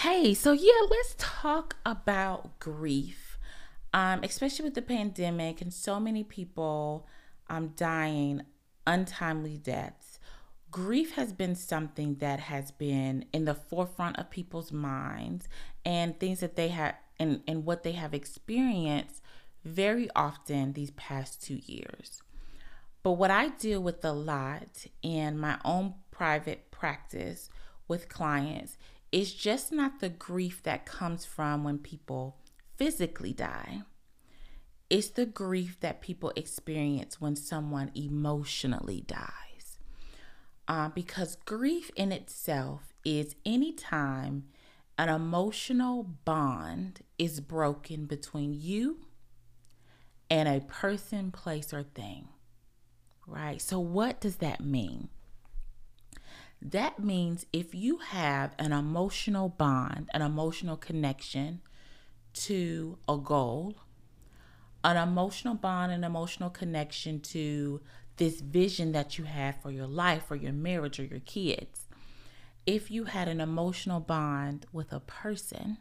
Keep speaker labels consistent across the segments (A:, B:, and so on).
A: Hey, so yeah, let's talk about grief. Especially with the pandemic and so many people dying untimely deaths. Grief has been something that has been in the forefront of people's minds and things that they have and what they have experienced very often these past 2 years. But what I deal with a lot in my own private practice with clients is just not the grief that comes from when people physically die. It's the grief that people experience when someone emotionally dies. Because grief in itself is any time an emotional bond is broken between you and a person, place, or thing. Right? So, what does that mean? That means if you have an emotional bond, an emotional connection to a goal, an emotional bond, an emotional connection to this vision that you have for your life or your marriage or your kids, if you had an emotional bond with a person,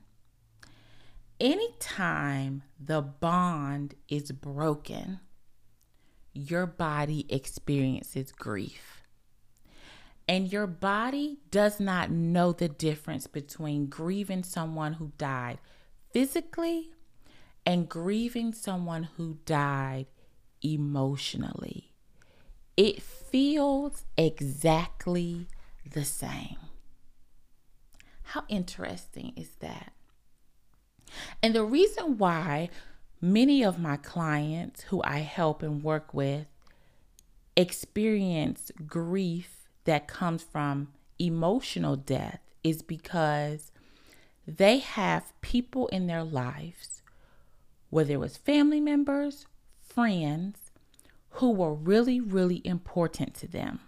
A: anytime the bond is broken, your body experiences grief. And your body does not know the difference between grieving someone who died physically and grieving someone who died emotionally. It feels exactly the same. How interesting is that? And the reason why many of my clients who I help and work with experience grief that comes from emotional death is because they have people in their lives, whether it was family members, friends, who were really, really important to them.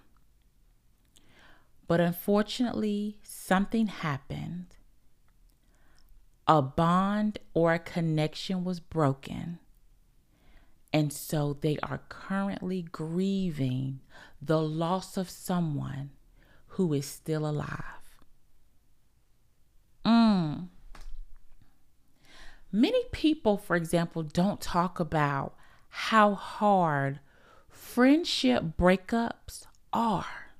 A: But unfortunately, something happened. A bond or a connection was broken. And so they are currently grieving the loss of someone who is still alive. Many people, for example, don't talk about how hard friendship breakups are.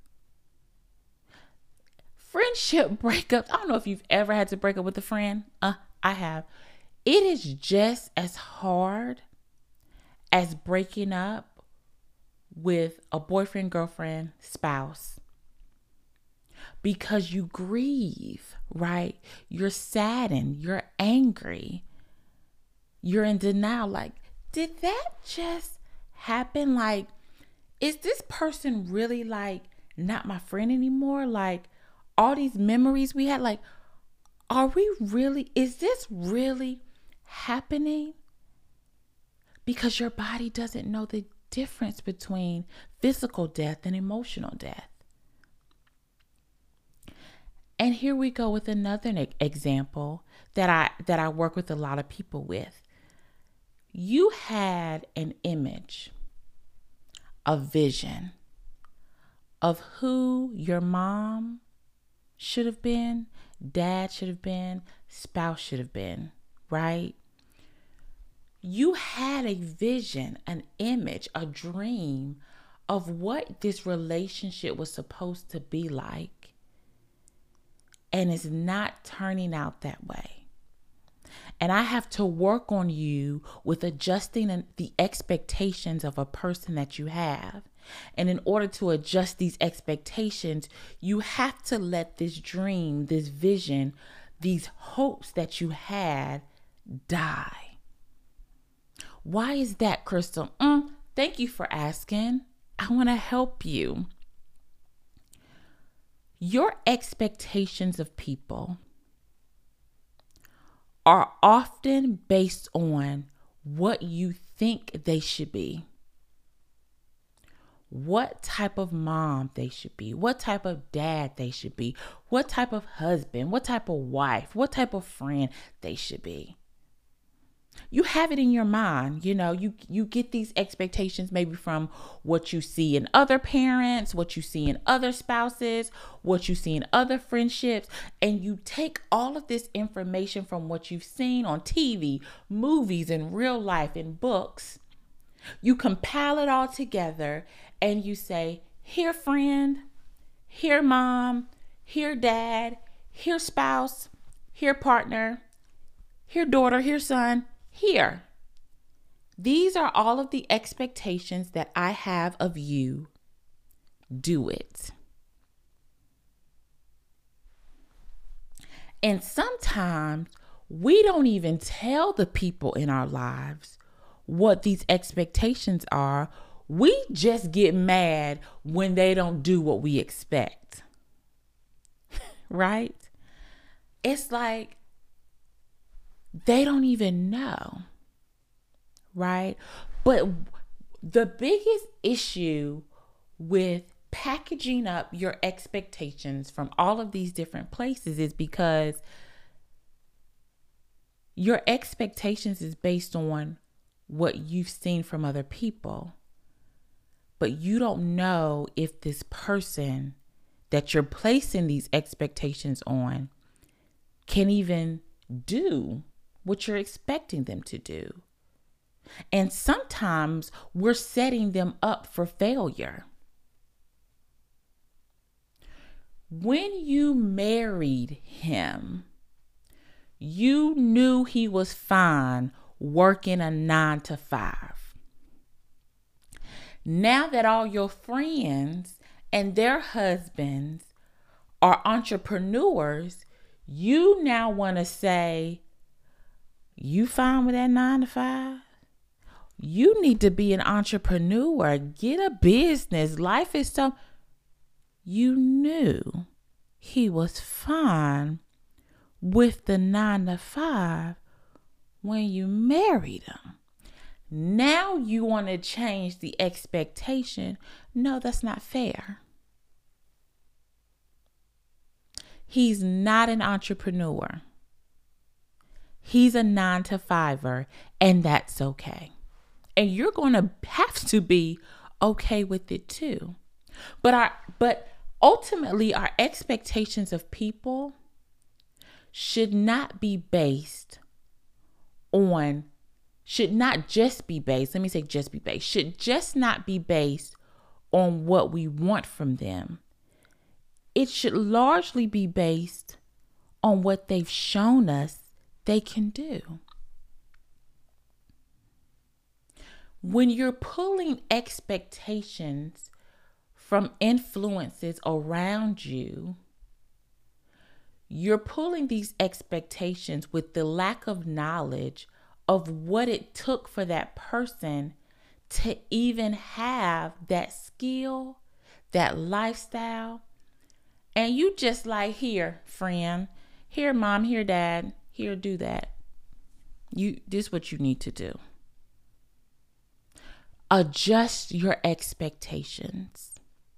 A: Friendship breakups, I don't know if you've ever had to break up with a friend. I have. It is just as hard as breaking up with a boyfriend, girlfriend, spouse. Because you grieve, right? You're saddened, you're angry, you're in denial. Like, did that just happen? Like, is this person really like not my friend anymore? Like, all these memories we had, like, is this really happening? Because your body doesn't know the difference between physical death and emotional death. And here we go with another example that I work with a lot of people with. You had an image, a vision of who your mom should have been, dad should have been, spouse should have been, right? You had a vision, an image, a dream of what this relationship was supposed to be like, and it's not turning out that way. And I have to work on you with adjusting the expectations of a person that you have. And in order to adjust these expectations, you have to let this dream, this vision, these hopes that you had die. Why is that, Crystal? Thank you for asking. I want to help you. Your expectations of people are often based on what you think they should be. What type of mom they should be, what type of dad they should be, what type of husband, what type of wife, what type of friend they should be. You have it in your mind. You get these expectations maybe from what you see in other parents, what you see in other spouses, what you see in other friendships, and you take all of this information from what you've seen on TV, movies, in real life, in books. You compile it all together and you say, here friend, here mom, here dad, here spouse, here partner, here daughter, here son, here. These are all of the expectations that I have of you. Do it. And sometimes we don't even tell the people in our lives what these expectations are. We just get mad when they don't do what we expect. Right? It's like they don't even know. Right? But the biggest issue with packaging up your expectations from all of these different places is because your expectations is based on what you've seen from other people. But you don't know if this person that you're placing these expectations on can even do what you're expecting them to do. And sometimes we're setting them up for failure. When you married him, you knew he was fine working a 9-to-5. Now that all your friends and their husbands are entrepreneurs, you now want to say, you fine with that 9-to-5? You need to be an entrepreneur. Get a business. Life is so... You knew he was fine with the 9-to-5 when you married him. Now you want to change the expectation. No, that's not fair. He's not an entrepreneur. He's a 9-to-5er, and that's okay. And you're going to have to be okay with it too. But ultimately, our expectations of people should not just be based, should just not be based on what we want from them. It should largely be based on what they've shown us they can do. When you're pulling expectations from influences around you, you're pulling these expectations with the lack of knowledge of what it took for that person to even have that skill, that lifestyle. And you just like, here, friend, here, mom, here, dad, here, do that. This is what you need to do. Adjust your expectations.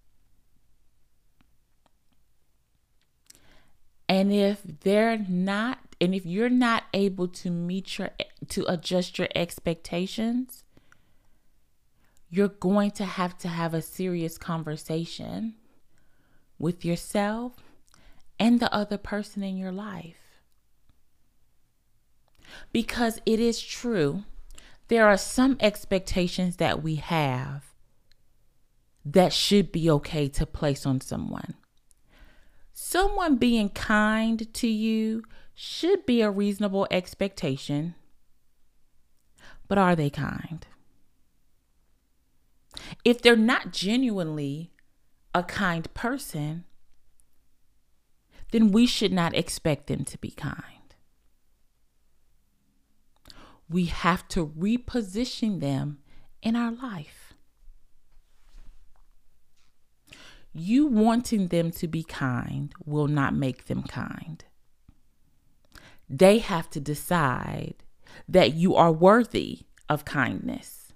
A: And if you're not able to adjust your expectations, you're going to have a serious conversation with yourself and the other person in your life. Because it is true, there are some expectations that we have that should be okay to place on someone. Someone being kind to you should be a reasonable expectation. But are they kind? If they're not genuinely a kind person, then we should not expect them to be kind. We have to reposition them in our life. You wanting them to be kind will not make them kind. They have to decide that you are worthy of kindness.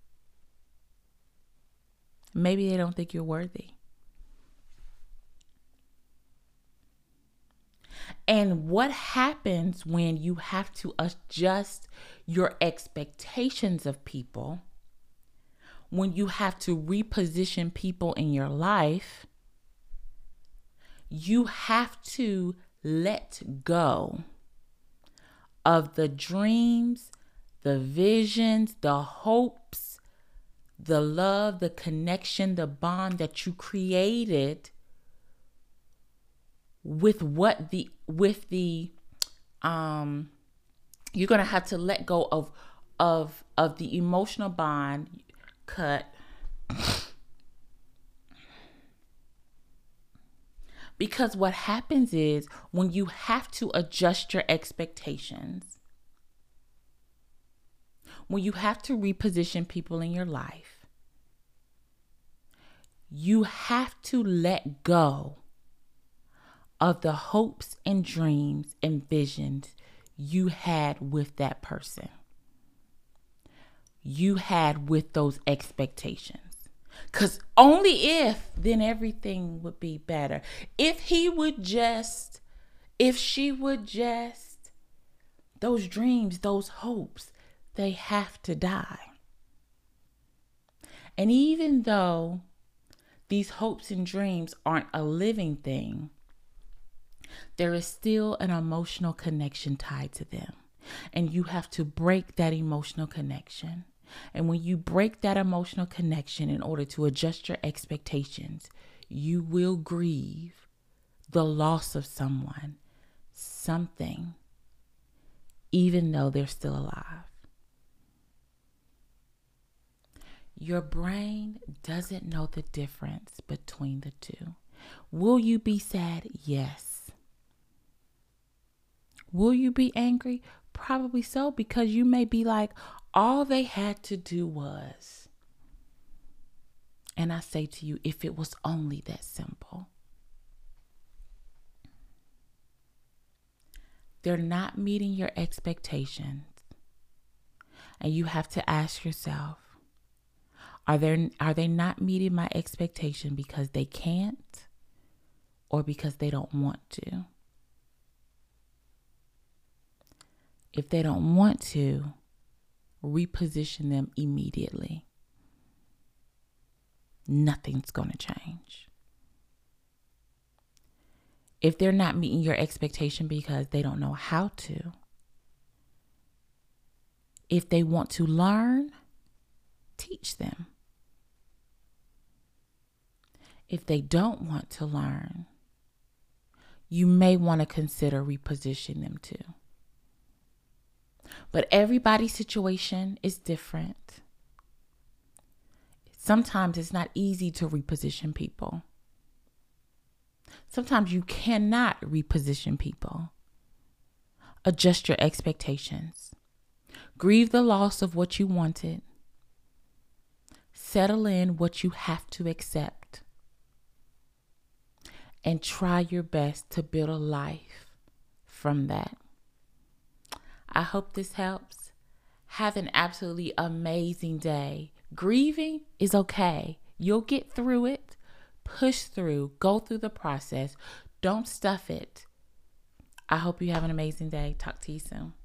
A: Maybe they don't think you're worthy. And what happens when you have to adjust your expectations of people, when you have to reposition people in your life, you have to let go of the dreams, the visions, the hopes, the love, the connection, the bond that you created with you're gonna have to let go of the emotional bond. Cut. Because what happens is when you have to adjust your expectations, when you have to reposition people in your life, you have to let go of the hopes and dreams and visions you had with that person. You had with those expectations. Because only if, then everything would be better. If she would just, those dreams, those hopes, they have to die. And even though these hopes and dreams aren't a living thing, there is still an emotional connection tied to them. And you have to break that emotional connection. And when you break that emotional connection in order to adjust your expectations, you will grieve the loss of someone, something, even though they're still alive. Your brain doesn't know the difference between the two. Will you be sad? Yes. Will you be angry? Probably so, because you may be like, all they had to do was. And I say to you, if it was only that simple. They're not meeting your expectations. And you have to ask yourself, are they not meeting my expectation because they can't or because they don't want to? If they don't want to, reposition them immediately. Nothing's going to change. If they're not meeting your expectation because they don't know how to, if they want to learn, teach them. If they don't want to learn, you may want to consider repositioning them too. But everybody's situation is different. Sometimes it's not easy to reposition people. Sometimes you cannot reposition people. Adjust your expectations. Grieve the loss of what you wanted. Settle in what you have to accept. And try your best to build a life from that. I hope this helps. Have an absolutely amazing day. Grieving is okay. You'll get through it. Push through. Go through the process. Don't stuff it. I hope you have an amazing day. Talk to you soon.